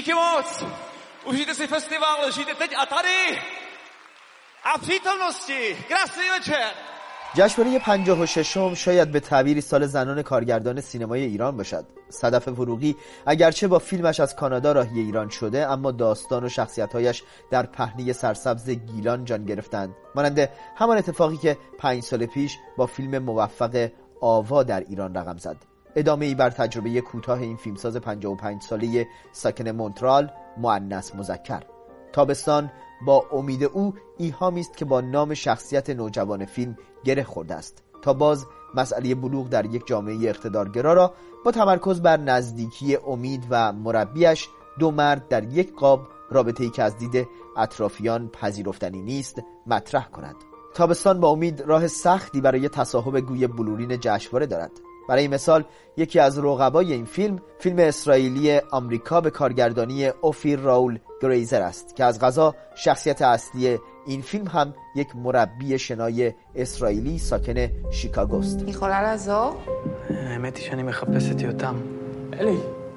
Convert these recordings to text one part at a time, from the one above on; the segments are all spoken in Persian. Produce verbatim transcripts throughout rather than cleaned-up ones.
Díky moc. Užijte si festival, žijte teď a tady. A přítomnosti. Krásný večer. جشنواره پنجاه و ششم شاید به تعبیری سال زنان کارگردان سینمای ایران باشد. صدف فروغی اگرچه با فیلمش از کانادا راهی ایران شده، اما داستان و شخصیت‌هایش در پهنه سرسبز گیلان جان گرفتند، مانند همان اتفاقی که پنج سال پیش با فیلم موفق آوا در ایران رقم زد. ادامه ای بر تجربه کوتاه این فیلمساز پنجاه و پنج ساله ساکن مونترال، مؤنث مذکر. تابستان با امید او ایهامی است که با نام شخصیت نوجوان فیلم گره خورده است تا باز مسئله بلوغ در یک جامعه اقتدارگرا را با تمرکز بر نزدیکی امید و مربیش، دو مرد در یک قاب، رابطه‌ای که از دید اطرافیان پذیرفتنی نیست، مطرح کند. تابستان با امید راه سختی برای تصاحب گوی بلورین جشنواره دارد. برای مثال یکی از رقبای این فیلم، فیلم اسرائیلی آمریکا به کارگردانی اوفیر راول گریزر است که از قضا شخصیت اصلی این فیلم هم یک مربی شنای اسرائیلی ساکن شیکاگوست. میخوره رضا؟ האמת שאני מחפשת אותם. אלי.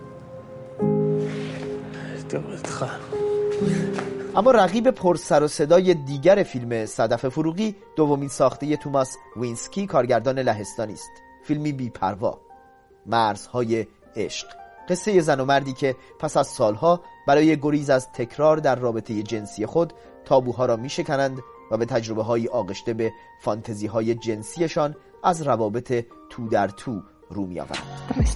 טוב, איתך. اما رقیب پر سر و صدای دیگر فیلم صدف فروغی دومین ساخته توماس وینسکی، کارگردان لهستانی است. فیلمی بی‌پروا، مرزهای عشق، قصه زن و مردی که پس از سالها برای گریز از تکرار در رابطه جنسی خود تابوها را میشکنند و به تجربه های آغشته به فانتزی های جنسیشان از روابط تو در تو رو می آورند.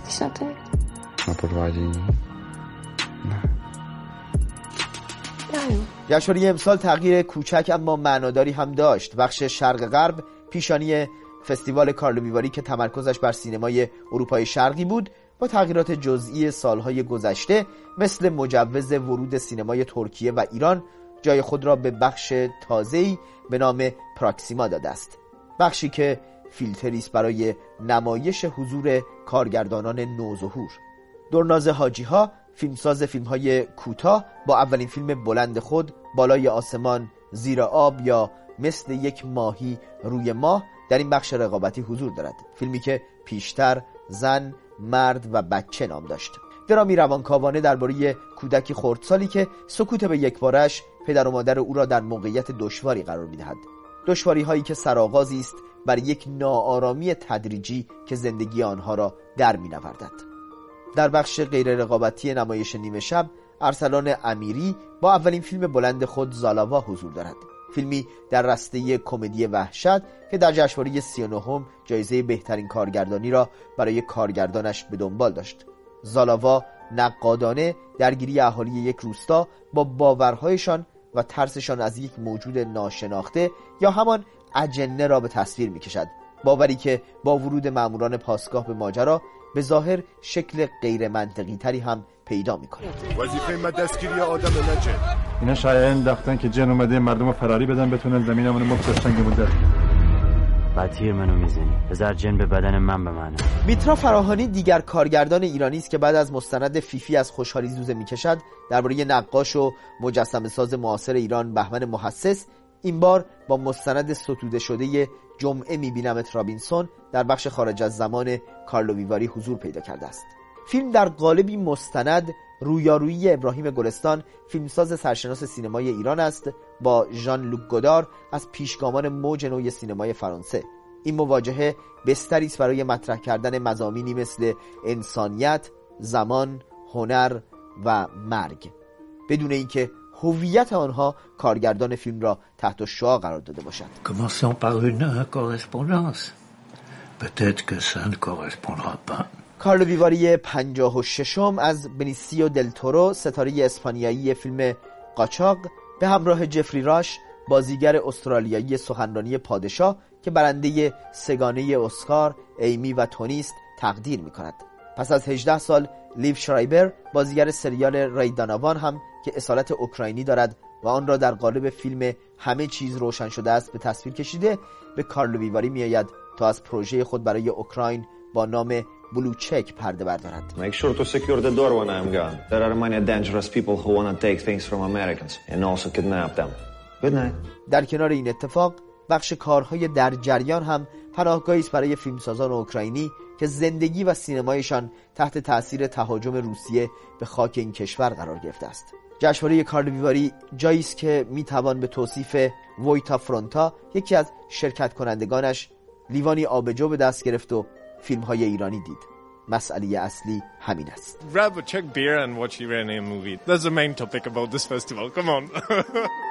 جشنواره امسال تغییر کوچک اما معناداری هم داشت. بخش شرق غرب، پیشانی فستیوال کارلوویواری که تمرکزش بر سینمای اروپای شرقی بود، با تغییرات جزئی سالهای گذشته مثل مجوز ورود سینمای ترکیه و ایران جای خود را به بخش تازه‌ای به نام پراکسیما داده است. بخشی که فیلتری است برای نمایش حضور کارگردانان نوظهور. درناز حاجی‌ها، فیلمساز فیلم‌های کوتاه، با اولین فیلم بلند خود بالای آسمان، زیر آب یا مثل یک ماهی روی ماه در این بخش رقابتی حضور دارد. فیلمی که پیشتر زن، مرد و بچه نام داشت. درامی روانکاوانه درباره کودکی خردسالی که سکوت به یکبارش پدر و مادر او را در موقعیت دشواری قرار می‌دهد. دشواری هایی که سرآغازی است بر یک ناآرامی تدریجی که زندگی آنها را در می‌نوردد. در بخش غیر رقابتی نمایش نیمه شب، ارسلان امیری با اولین فیلم بلند خود زالاوا حضور دارد. فیلمی در رسته کمدی وحشت که در جشنواره سی و نهم جایزه بهترین کارگردانی را برای کارگردانش به دنبال داشت. زالاوا نقادانه درگیری اهالی یک روستا با باورهایشان و ترسشان از یک موجود ناشناخته یا همان اجنه را به تصویر می‌کشد. باوری که با ورود ماموران پاسگاه به ماجرا به ظاهر شکل غیر منطقی تری هم پیدا می‌کند. وظیفه ما دستگیری آدم نجه. اینا شایعه انداختن که جن اومده مردم رو فراری بدن بتونن زمینمون مفت سنگمون در. بعدیر منو میزنی. بذار جن به بدن من بمانه. میترا فراهانی دیگر کارگردان ایرانی است که بعد از مستند فیفی از خوشحالی زوزه میکشد درباره نقاش و مجسمه ساز معاصر ایران بهمن محسس، این بار با مستند ستوده شده جمعه میبینمت رابینسون در بخش خارج از زمان کارلوویواری حضور پیدا کرده است. فیلم در قالبی مستند رویارویی ابراهیم گلستان، فیلمساز سرشناس سینمای ایران است، با ژان لوک گودار از پیشگامان موج نوی سینمای فرانسه. این مواجهه بستری است برای مطرح کردن مضامینی مثل انسانیت، زمان، هنر و مرگ، بدون اینکه هویت آنها کارگردان فیلم را تحت شعاع قرار داده باشد. Commençons par une correspondance. Peut-être que ça ne correspondra pas. کارلوویواری پنجاه و ششم از بنیسیو دل تورو، ستاره اسپانیایی فیلم قاچاق، به همراه جفری راش، بازیگر استرالیایی سخنرانی پادشاه که برنده سگانه اسکار، ایمی و تونی است، تقدیر می‌کند. پس از هجده سال لیو شرایبر، بازیگر سریال ریداناوان هم که اصالت اوکراینی دارد و آن را در قالب فیلم همه چیز روشن شده است به تصویر کشیده، به کارلوویواری میآید تا از پروژه خود برای اوکراین با نام بلو چک پرده بردارد. Make sure to secure the door when I'm gone. There are many dangerous people who want to take things from Americans and also kidnap them. Good night. در کنار این اتفاق، بخش کارهای در جریان هم پناهگاهی است برای فیلمسازان اوکراینی که زندگی و سینمایشان تحت تأثیر تهاجم روسیه به خاک این کشور قرار گرفته است. جشنواره کارلویواری جایی است که میتوان به توصیف وویتا فرونتا، یکی از شرکت کنندگانش، لیوانی آبجو به دست گرفت و فیلم‌های ایرانی دید. مسئله اصلی همین است. Grab a chug beer and watch Iranian movie. That's the main topic about this festival. Come on.